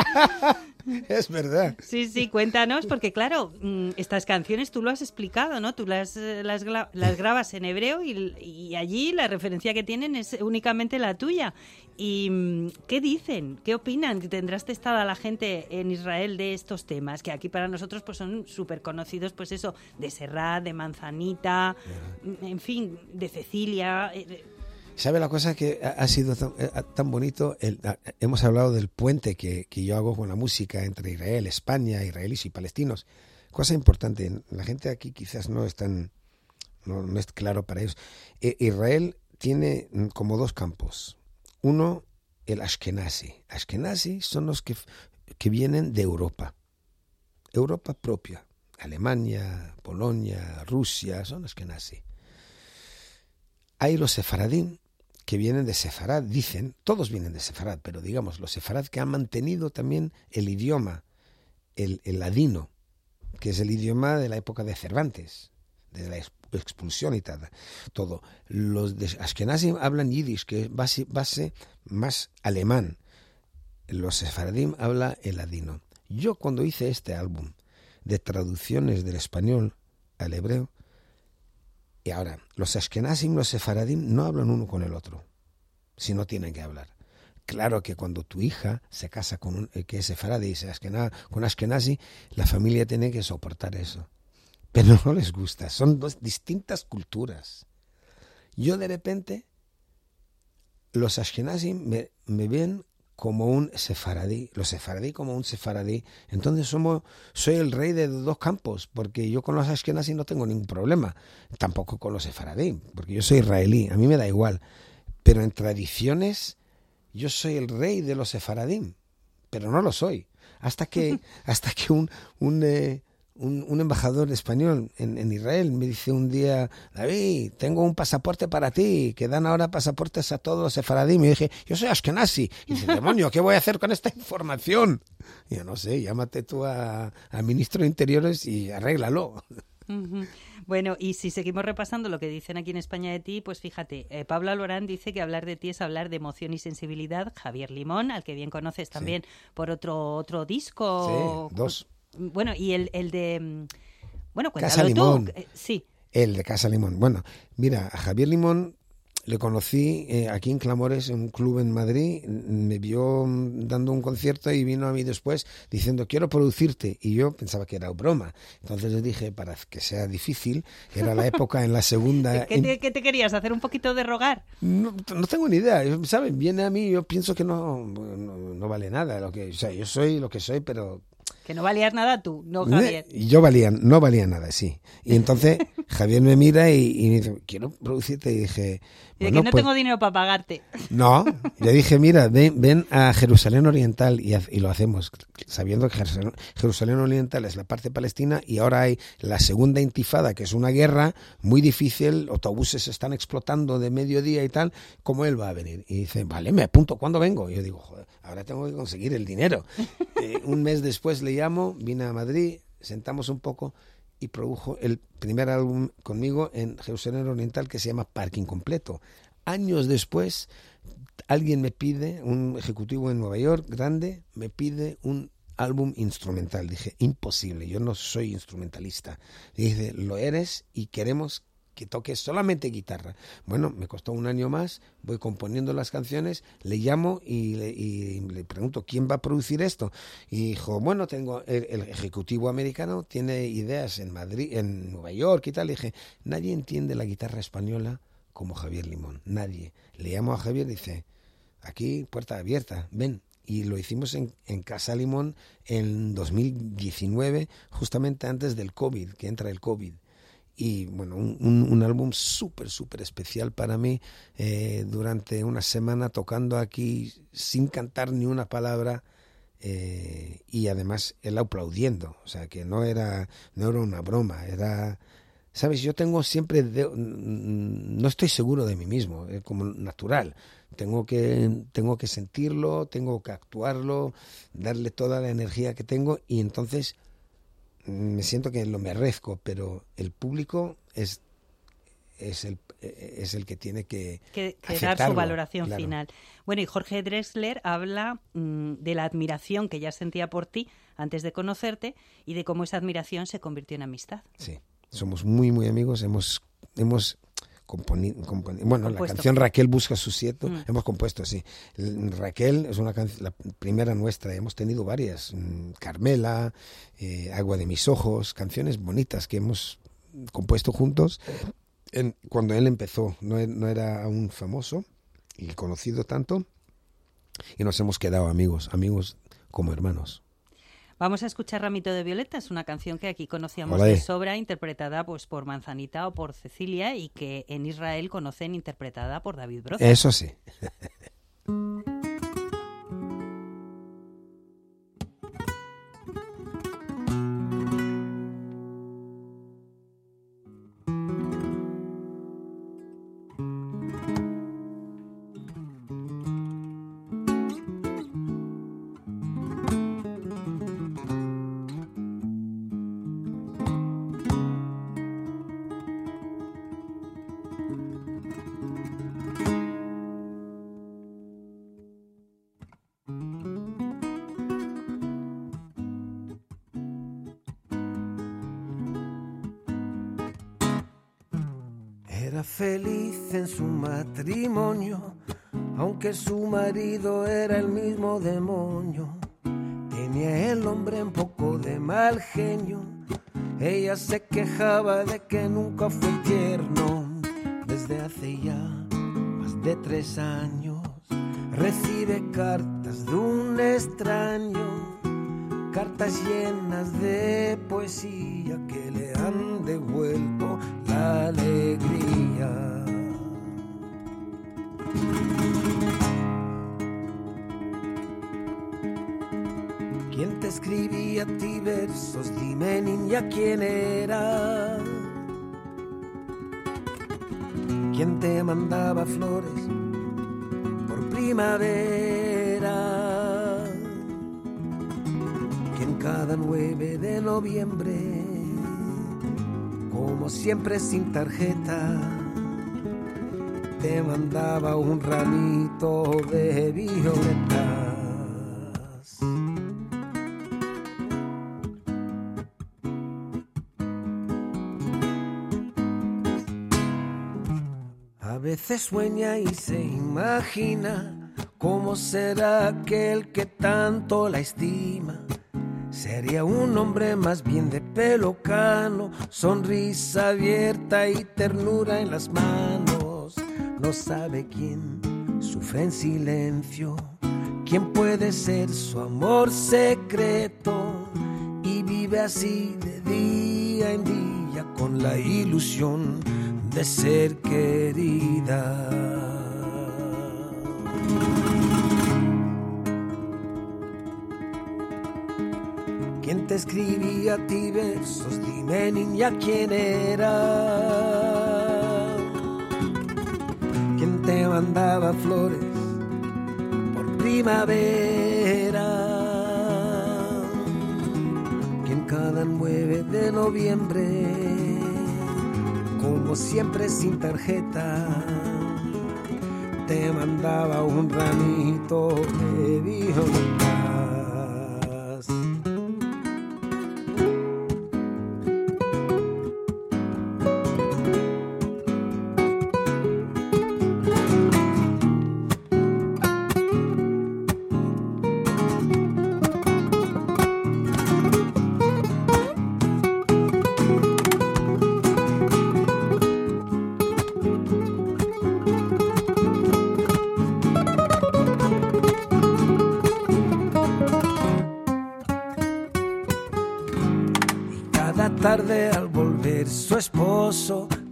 Es verdad. Sí, sí, cuéntanos, porque claro, estas canciones tú lo has explicado, ¿no? Tú las, las, las grabas en hebreo y, y allí la referencia que tienen es únicamente la tuya. ¿Y qué dicen? ¿Qué opinan? ¿Tendrás testada la gente en Israel de estos temas? Que aquí para nosotros pues son súper conocidos, pues eso, de Serrat, de Manzanita, en fin, de Cecilia. ¿Sabe la cosa que ha sido tan, tan bonito? El, hemos hablado del puente que, que yo hago con la música entre Israel, España, israelíes y palestinos. Cosa importante, la gente aquí quizás no es tan, no, no es claro para ellos. Eh, Israel tiene como dos campos. Uno, el Ashkenazi. Ashkenazi son los que, que vienen de Europa. Europa propia. Alemania, Polonia, Rusia, son Ashkenazi. Hay los sefaradim, que vienen de Sefarad, dicen, todos vienen de Sefarad, pero digamos, los Sefarad que han mantenido también el idioma, el, el ladino, que es el idioma de la época de Cervantes, de la expulsión y tal, todo. Los de Ashkenazim hablan yiddish, que es base, base más alemán. Los sefaradim hablan el ladino. Yo cuando hice este álbum de traducciones del español al hebreo, y ahora, los ashkenazim y los sefaradim no hablan uno con el otro, si no tienen que hablar. Claro que cuando tu hija se casa con un que es sefaradí y se ashkenaz, con ashkenazi, la familia tiene que soportar eso. Pero no les gusta, son dos distintas culturas. Yo de repente, los ashkenazim me, me ven como un sefaradí, los sefaradí como un sefaradí. Entonces somos, soy el rey de dos campos, porque yo con los ashkenazí no tengo ningún problema, tampoco con los sefaradí, porque yo soy israelí, a mí me da igual. Pero en tradiciones, yo soy el rey de los sefaradí, pero no lo soy. Hasta que, hasta que un, un, eh, un, un embajador español en, en Israel me dice un día: David, tengo un pasaporte para ti, que dan ahora pasaportes a todos los sefaradí. Y dije: yo soy ashkenazi. Y dice: demonio, ¿qué voy a hacer con esta información? Y yo: no sé, llámate tú a, a ministro de Interiores y arréglalo. Uh-huh. Bueno, y si seguimos repasando lo que dicen aquí en España de ti, pues fíjate, eh, Pablo Alborán dice que hablar de ti es hablar de emoción y sensibilidad. Javier Limón, al que bien conoces también, sí, por otro otro disco. Sí, dos. Bueno, y el, el de... Bueno, cuéntalo Casa Limón. tú. Eh, sí. El de Casa Limón. Bueno, mira, a Javier Limón le conocí eh, aquí en Clamores, en un club en Madrid. Me vio dando un concierto y vino a mí después diciendo: quiero producirte. Y yo pensaba que era broma. Entonces le dije, para que sea difícil, era la época en la segunda... ¿Qué te, ¿Qué te querías? ¿Hacer un poquito de rogar? No, no tengo ni idea. ¿Saben? Viene a mí, yo pienso que no, no, no vale nada. Lo que, o sea, yo soy lo que soy, pero... Que no valías nada tú, no Javier. Yo valía, no valía nada, sí. Y entonces Javier me mira y, y me dice: quiero producirte. Y dije... Y bueno, que no pues, tengo dinero para pagarte. No, le dije: mira, ven, ven a Jerusalén Oriental y, y lo hacemos, sabiendo que Jerusalén, Jerusalén Oriental es la parte palestina y ahora hay la segunda intifada, que es una guerra muy difícil, autobuses se están explotando de mediodía y tal, ¿cómo él va a venir? Y dice: vale, me apunto, ¿cuándo vengo? Y yo digo: joder, ahora tengo que conseguir el dinero. eh, un mes después le llamo, vine a Madrid, sentamos un poco y produjo el primer álbum conmigo en Jerusalén Oriental, que se llama Parking Completo. Años después, alguien me pide, un ejecutivo en Nueva York, grande, me pide un álbum instrumental. Dije: imposible, yo no soy instrumentalista. Y dice: lo eres y queremos que toques solamente guitarra. Bueno, me costó un año más, voy componiendo las canciones, le llamo y le, y le pregunto: ¿quién va a producir esto? Y dijo: bueno, tengo el, el ejecutivo americano, tiene ideas en Madrid, en Nueva York y tal. Le dije: nadie entiende la guitarra española como Javier Limón, nadie. Le llamo a Javier y dice: aquí, puerta abierta, ven. Y lo hicimos en, en Casa Limón en dos mil diecinueve, justamente antes del COVID, que entra el COVID. y bueno, un, un, un álbum súper, súper especial para mí, eh, durante una semana tocando aquí sin cantar ni una palabra, eh, y además él aplaudiendo, o sea que no era, no era una broma, era... ¿Sabes? Yo tengo siempre... De, no estoy seguro de mí mismo, es como natural. Tengo que, tengo que sentirlo, tengo que actuarlo, darle toda la energía que tengo y entonces me siento que lo merezco, pero el público es, es, el, es el que tiene que, que, que dar su valoración claro. final. Bueno, y Jorge Drexler habla mmm, de la admiración que ya sentía por ti antes de conocerte y de cómo esa admiración se convirtió en amistad. Sí. Somos muy, muy amigos, hemos, hemos componido, componi, bueno, compuesto. La canción Raquel busca su sitio, mm. hemos compuesto, sí. Raquel es una canción, la primera nuestra, hemos tenido varias, Carmela, eh, Agua de mis ojos, canciones bonitas que hemos compuesto juntos. En, cuando él empezó, no, no era aún famoso y conocido tanto, y nos hemos quedado amigos, amigos como hermanos. Vamos a escuchar Ramito de Violetas, una canción que aquí conocíamos Olé. de sobra, interpretada pues por Manzanita o por Cecilia, y que en Israel conocen interpretada por David Broza. Eso sí. Era feliz en su matrimonio, aunque su marido era el mismo demonio. Tenía el hombre un poco de mal genio, ella se quejaba de que nunca fue tierno. Desde hace ya más de tres años recibe cartas de un extraño, cartas llenas de poesía que le han devuelto la alegría. ¿Quién te escribía a ti versos? Dime, niña, ¿quién era? ¿Quién te mandaba flores por primavera? ¿Quién cada nueve de noviembre, como siempre sin tarjeta, te mandaba un ramito de violetas? A veces sueña y se imagina cómo será aquel que tanto la estima. Sería un hombre más bien de pelo cano, sonrisa abierta y ternura en las manos. No sabe quién sufre en silencio, quién puede ser su amor secreto, y vive así de día en día con la ilusión de ser querida. ¿Quién te escribía a ti versos? Dime, niña, ¿quién era? ¿Quién te mandaba flores por primavera? ¿Quién cada nueve de noviembre, como siempre sin tarjeta, te mandaba un ramito de violetas?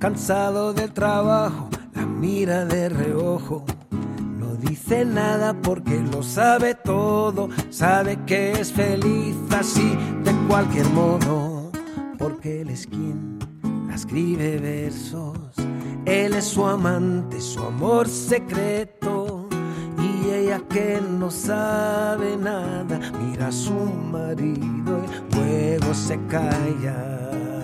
cansado del trabajo, la mira de reojo. No dice nada porque lo sabe todo, sabe que es feliz así de cualquier modo, porque él es quien escribe versos, él es su amante, su amor secreto, y ella que no sabe nada mira a su marido y luego se calla.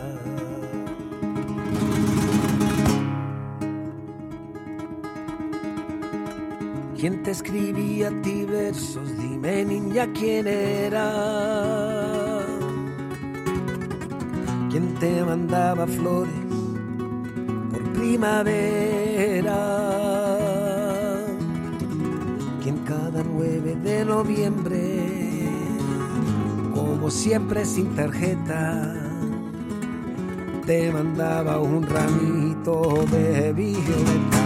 ¿Quién te escribía a ti versos? Dime, niña, ¿quién era? ¿Quién te mandaba flores por primavera? ¿Quién cada nueve de noviembre, como siempre sin tarjeta, te mandaba un ramito de violetas?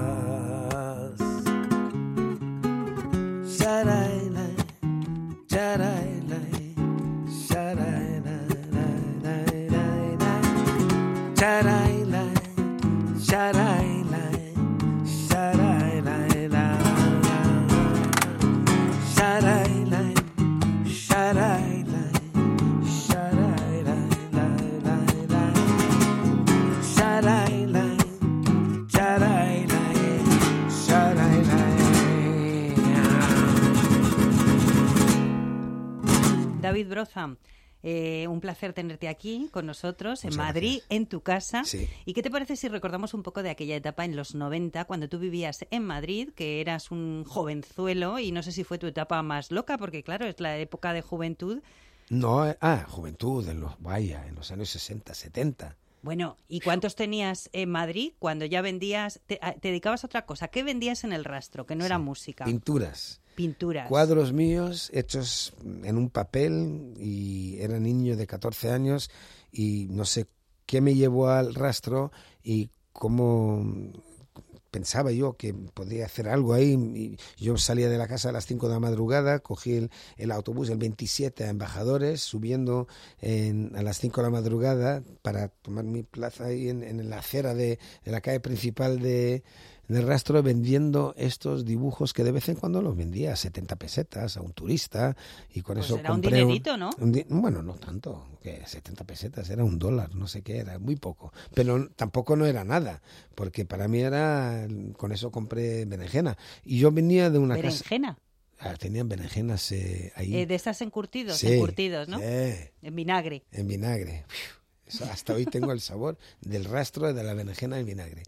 David Broza, eh, un placer tenerte aquí con nosotros, en Muchas Madrid, gracias. en tu casa. Sí. ¿Y qué te parece si recordamos un poco de aquella etapa en los noventa, cuando tú vivías en Madrid, que eras un jovenzuelo, y no sé si fue tu etapa más loca, porque claro, es la época de juventud. No, eh, ah, juventud, en los, vaya, en los años sesenta, setenta. Bueno, ¿y cuántos tenías en Madrid cuando ya vendías, te, a- te dedicabas a otra cosa? ¿Qué vendías en el rastro, que no era Sí. música? Pinturas. Pinturas. Cuadros míos hechos en un papel, y era niño de catorce años y no sé qué me llevó al rastro y cómo pensaba yo que podía hacer algo ahí. Y yo salía de la casa a las cinco de la madrugada, cogí el, el autobús, el veintisiete, a Embajadores, subiendo en, a las cinco de la madrugada para tomar mi plaza ahí en, en la acera de, de la calle principal de del rastro, vendiendo estos dibujos que de vez en cuando los vendía a setenta pesetas a un turista, y con Pues eso era un compré dinerito, ¿no? un di- bueno, no tanto, que setenta pesetas, era un dólar, no sé qué era, muy poco, pero tampoco no era nada, porque para mí era, con eso compré berenjena, y yo venía de una Berenjena. casa, ah, tenían berenjenas eh, ahí, Eh, de estas encurtidos, Sí, encurtidos, ¿no? sí, En vinagre. en vinagre. Eso, hasta hoy tengo el sabor del rastro de la berenjena en vinagre.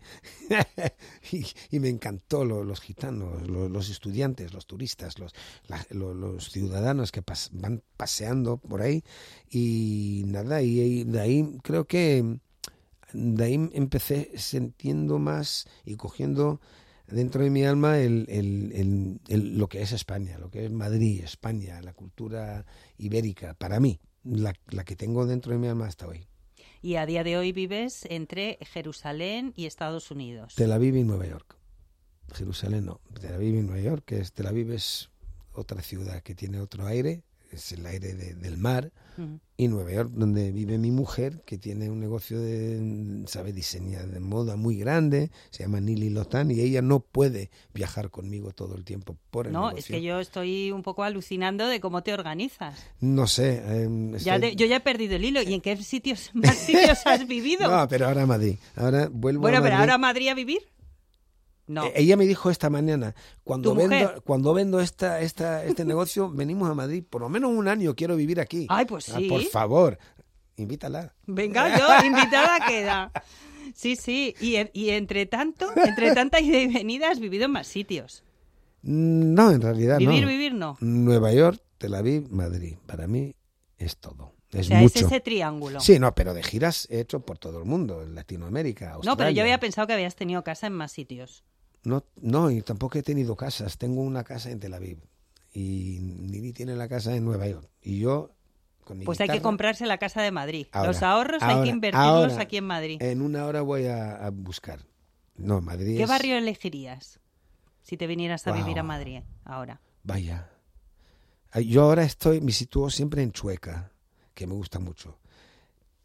y, y me encantó lo, los gitanos, lo, los estudiantes, los turistas, los, la, lo, los ciudadanos que pas, van paseando por ahí. Y nada, y, y de ahí creo que de ahí empecé sintiendo más y cogiendo dentro de mi alma el, el, el, el, lo que es España, lo que es Madrid, España, la cultura ibérica, para mí, la, la que tengo dentro de mi alma hasta hoy. Y a día de hoy vives entre Jerusalén y Estados Unidos. Tel Aviv y Nueva York. Jerusalén no, Tel Aviv y Nueva York, que es Tel Aviv es otra ciudad que tiene otro aire, es el aire de, del mar, Uh-huh. y Nueva York, donde vive mi mujer, que tiene un negocio de, sabe, diseñar de moda muy grande, se llama Nili Lotan, y ella no puede viajar conmigo todo el tiempo por el No, negocio. es que yo estoy un poco alucinando de cómo te organizas. No sé. Eh, Ya estoy... de- yo ya he perdido el hilo. ¿Y en qué sitios más sitios has vivido? No, pero ahora a Madrid. Ahora vuelvo bueno, a pero Madrid. ahora a Madrid a vivir. No. Eh, Ella me dijo esta mañana, cuando ¿Tu vendo, mujer? cuando vendo esta, esta, este negocio, venimos a Madrid, por lo menos un año quiero vivir aquí. Ay, pues Ah, sí. por favor, invítala. Venga, yo, invitada queda. Sí, sí. Y, y entre tanto, entre tanta ida y venida, has vivido en más sitios. No, en realidad Vivir, no. vivir, no. Nueva York, Tel Aviv, Madrid. Para mí es todo. Es O sea, mucho. es ese triángulo. Sí, no, pero de giras he hecho por todo el mundo, en Latinoamérica, Australia. No, pero yo había pensado que habías tenido casa en más sitios. No, no, y tampoco he tenido casas. Tengo una casa en Tel Aviv y Nini tiene la casa en Nueva York. Y yo, con mi Pues hay que guitarra, comprarse la casa de Madrid. Ahora, Los ahorros hay ahora, que invertirlos ahora, aquí en Madrid. En una hora voy a, a buscar. No, Madrid ¿Qué es- barrio elegirías si te vinieras a Wow. vivir a Madrid ahora? Vaya. Ay, yo ahora estoy, me sitúo siempre en Chueca, que me gusta mucho.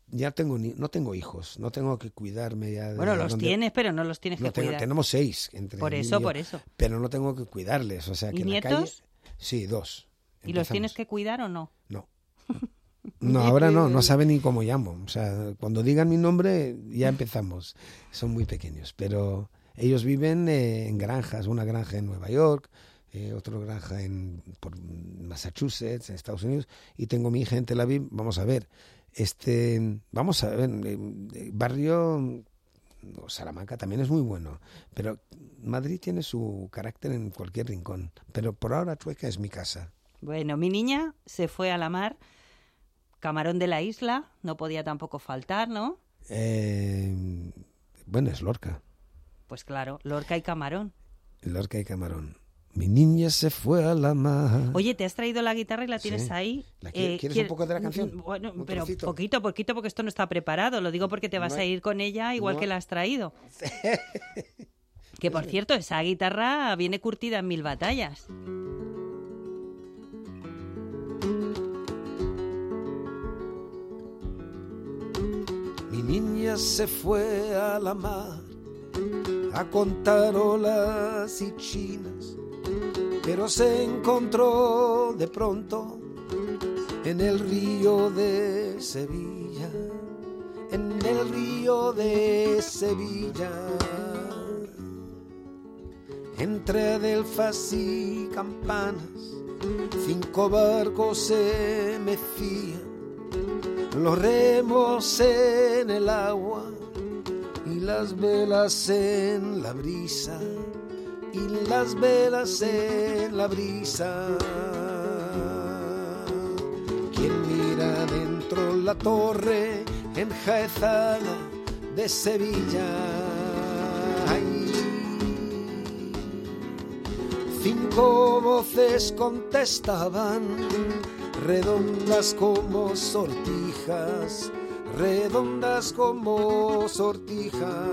ya tengo ni, no tengo hijos, no tengo que cuidarme ya. De bueno, los donde, tienes, pero no los tienes no que tengo, cuidar. Tenemos seis entre por mí eso, y yo, por eso. pero no tengo que cuidarles, o sea que ¿Y en la nietos? calle, sí, dos. ¿Y los Empezamos. tienes que cuidar o no? No. No, ahora no, no saben ni cómo llamo. O sea, cuando digan mi nombre ya empezamos. Son muy pequeños, pero ellos viven eh, en granjas, una granja en Nueva York, eh, otra granja en por Massachusetts, en Estados Unidos, y tengo mi hija en Tel Aviv. Vamos a ver, este, vamos a ver, eh, barrio Salamanca también es muy bueno, pero Madrid tiene su carácter en cualquier rincón. Pero por ahora Chueca es mi casa. Bueno, mi niña se fue a la mar. Camarón de la isla, no podía tampoco faltar, ¿no? Eh, bueno, es Lorca. Pues claro, Lorca y camarón. Lorca y camarón. Mi niña se fue a la mar. Oye, ¿te has traído la guitarra y la tienes Sí. ahí? ¿La quiere- Eh, ¿Quieres quier- un poco de la canción? Bueno, ¿Un pero trocito? poquito, poquito, porque esto no está preparado. Lo digo porque te vas No a hay- ir con ella igual no que hay- la has traído. Que por cierto, esa guitarra viene curtida en mil batallas. Mi niña se fue a la mar a contar olas y chinas, pero se encontró de pronto en el río de Sevilla, en el río de Sevilla. Entre adelfas y campanas, cinco barcos se mecían, los remos en el agua y las velas en la brisa, y las velas en la brisa. Quien mira dentro la torre enjaezada de Sevilla, ay, cinco voces contestaban, redondas como sortijas, redondas como sortijas.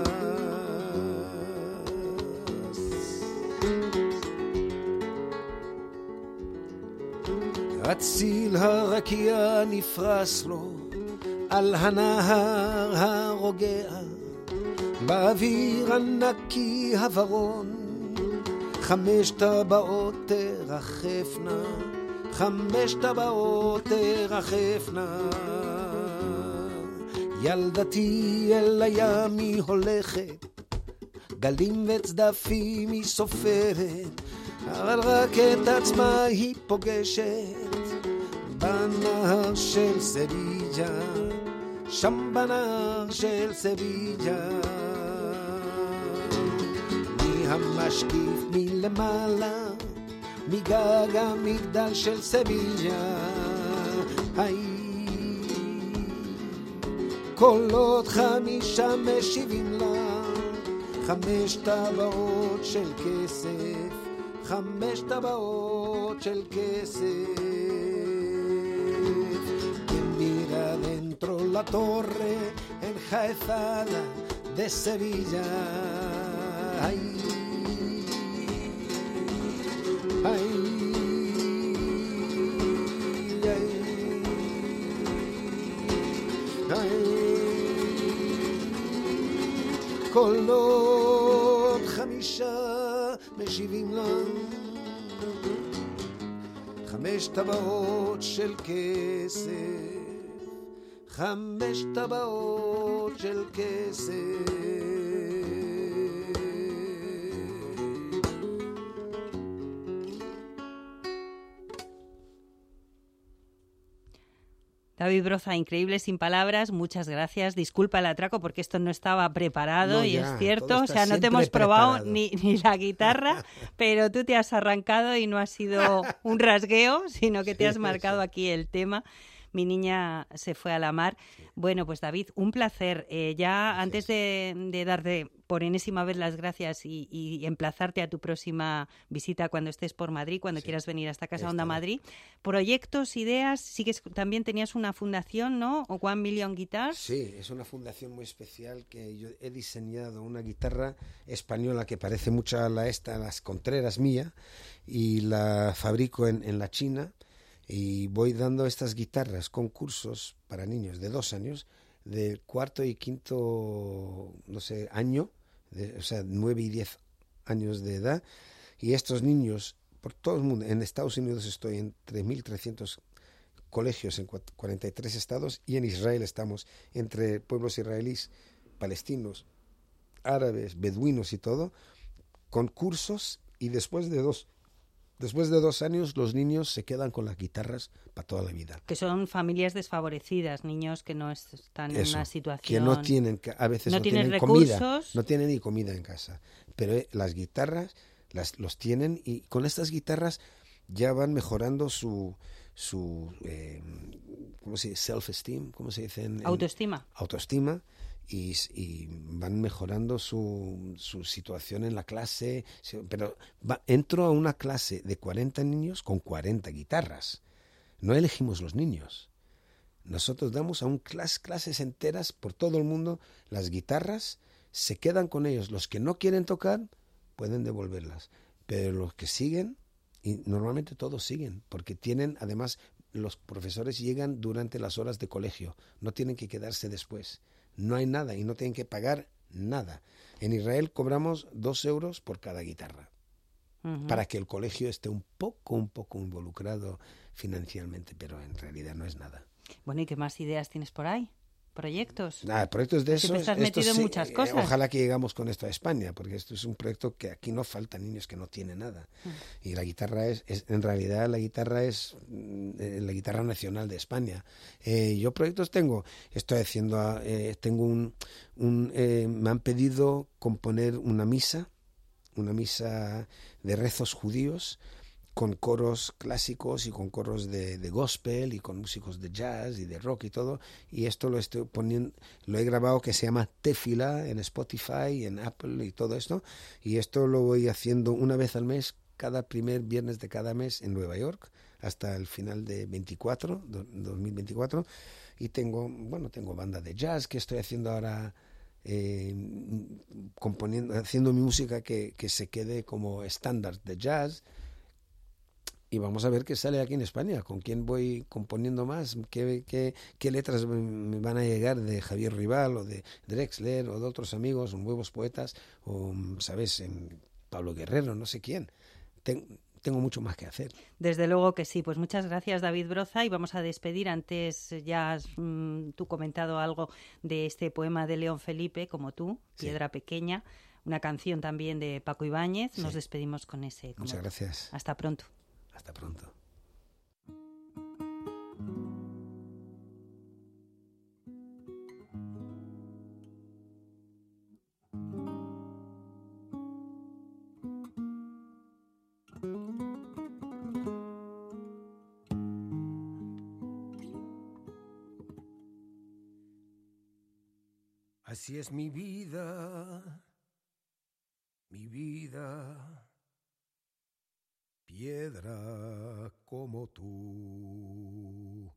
אציל הרקיע נפרס לו על הנהר הרוגע, באוויר הנקי הוורון חמש טבעות תרחפנה, חמש טבעות תרחפנה. ילדתי אל הים היא הולכת, גלים וצדפים היא סופרת, אבל רק את עצמה היא פוגשת בנהר של סביליה, שם בנהר של סביליה. מי המשקיף מלמעלה, מגג המגדל של סביליה, היי קולות חמישה משיבים לה, חמש טבעות של כסף, חמש טבעות של כסף. Que mira dentro la torre enjaezada de Sevilla, ay, ay, ay, ay. קולות חמישה משיבים לה, חמש טבעות של כסף, חמש טבעות של כסף. David Broza, increíble sin palabras, muchas gracias. Disculpa el atraco porque esto no estaba preparado No, y ya, es cierto, todo o está sea, no te siempre hemos probado preparado. ni, ni la guitarra, pero tú te has arrancado y no ha sido un rasgueo, sino que te has marcado aquí el tema. Mi niña se fue a la mar. Bueno, pues David, un placer. Eh, ya Gracias. antes de, de darte por enésima vez las gracias y, y emplazarte a tu próxima visita cuando estés por Madrid, cuando Sí. quieras venir a esta Casa Ahí Onda estaré. Madrid, proyectos, ideas, sigues, también tenías una fundación, ¿no? O One Million Guitars. Sí, es una fundación muy especial que yo he diseñado una guitarra española que parece mucho a la esta, a las Contreras mía, y la fabrico en, en la China, y voy dando estas guitarras, concursos para niños de dos años, del cuarto y quinto, no sé, año, de, o sea, nueve y diez años de edad, y estos niños, por todo el mundo, en Estados Unidos estoy en tres mil trescientos colegios en cuarenta y tres estados, y en Israel estamos entre pueblos israelíes, palestinos, árabes, beduinos y todo, con cursos, y después de dos Después de dos años los niños se quedan con las guitarras para toda la vida. Que son familias desfavorecidas, niños que no están Eso, en una situación... que no tienen, a veces no, no tienen, tienen comida, no tienen ni comida en casa. Pero eh, las guitarras las, los tienen, y con estas guitarras ya van mejorando su... su eh, ¿cómo se dice? Self-esteem, ¿cómo se dice? En, en, autoestima. Autoestima. Y, y van mejorando su, su situación en la clase, pero va, entro a una clase de cuarenta niños con cuarenta guitarras. No elegimos los niños. Nosotros damos a un clase, clases enteras por todo el mundo las guitarras, se quedan con ellos. Los que no quieren tocar pueden devolverlas, pero los que siguen, y normalmente todos siguen, porque tienen, además, los profesores llegan durante las horas de colegio, no tienen que quedarse después. No hay nada y no tienen que pagar nada. En Israel cobramos dos euros por cada guitarra, uh-huh. para que el colegio esté un poco, un poco involucrado financieramente, pero en realidad no es nada. Bueno, ¿y qué más ideas tienes por ahí? ¿Proyectos? Ah, proyectos de esos. Te estás metido en sí, muchas cosas. Eh, ojalá que llegamos con esto a España, porque esto es un proyecto que aquí no faltan niños que no tienen nada. Mm. Y la guitarra es, es, en realidad la guitarra es eh, la guitarra nacional de España. Eh, yo proyectos tengo, estoy haciendo, eh, tengo un, un eh, me han pedido componer una misa, una misa de rezos judíos, con coros clásicos y con coros de, de gospel y con músicos de jazz y de rock y todo, y esto lo estoy poniendo, lo he grabado, que se llama Tefila, en Spotify, en Apple y todo esto, y esto lo voy haciendo una vez al mes, cada primer viernes de cada mes en Nueva York, hasta el final de veinticuatro, dos mil veinticuatro, y tengo, bueno, tengo banda de jazz que estoy haciendo ahora, eh, componiendo, haciendo mi música que, que se quede como estándar de jazz. Y vamos a ver qué sale aquí en España, con quién voy componiendo más, qué, qué, qué letras me van a llegar de Javier Rival o de Drexler o de otros amigos, o nuevos poetas, o, ¿sabes?, en Pablo Guerrero, no sé quién. Ten, tengo mucho más que hacer. Desde luego que sí. Pues muchas gracias, David Broza, y vamos a despedir. Antes ya has mmm, tú comentado algo de este poema de León Felipe, como tú, Piedra sí. Pequeña, una canción también de Paco Ibáñez. Sí. Nos despedimos con ese. Como muchas gracias. Hasta pronto. Hasta pronto. Así es mi vida, mi vida. Piedra como tú.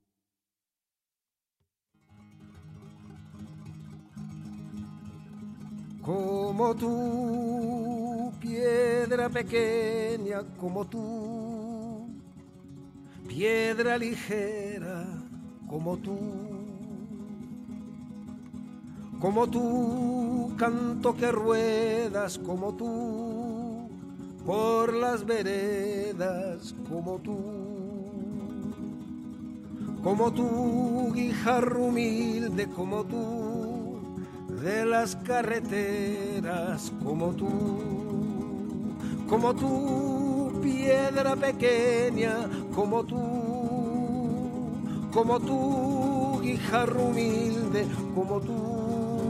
Como tú, piedra pequeña como tú, piedra ligera como tú, como tú, canto que ruedas como tú, por las veredas como tú, como tú, guijarro humilde como tú, de las carreteras como tú, como tú, piedra pequeña como tú, como tú, guijarro humilde como tú.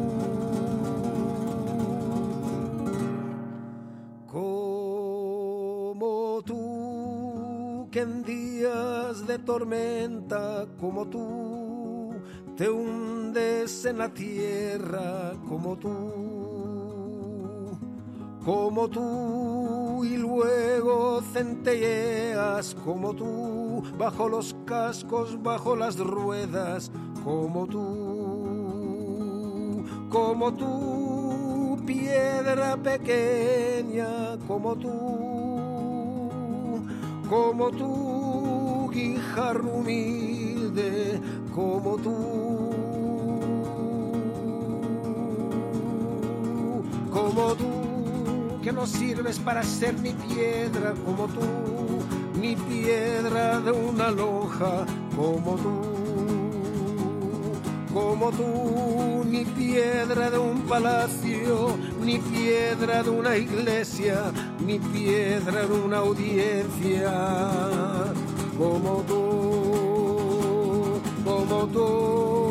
Que en días de tormenta como tú te hundes en la tierra como tú, como tú y luego centelleas como tú, bajo los cascos, bajo las ruedas como tú, como tú, piedra pequeña como tú, como tú, guijarro humilde, como tú. como tú, que no sirves para ser ni piedra como tú, ni piedra de una loja como tú, como tú, ni piedra de un palacio, ni piedra de una iglesia, ni piedra de una audiencia, como tú, como tú.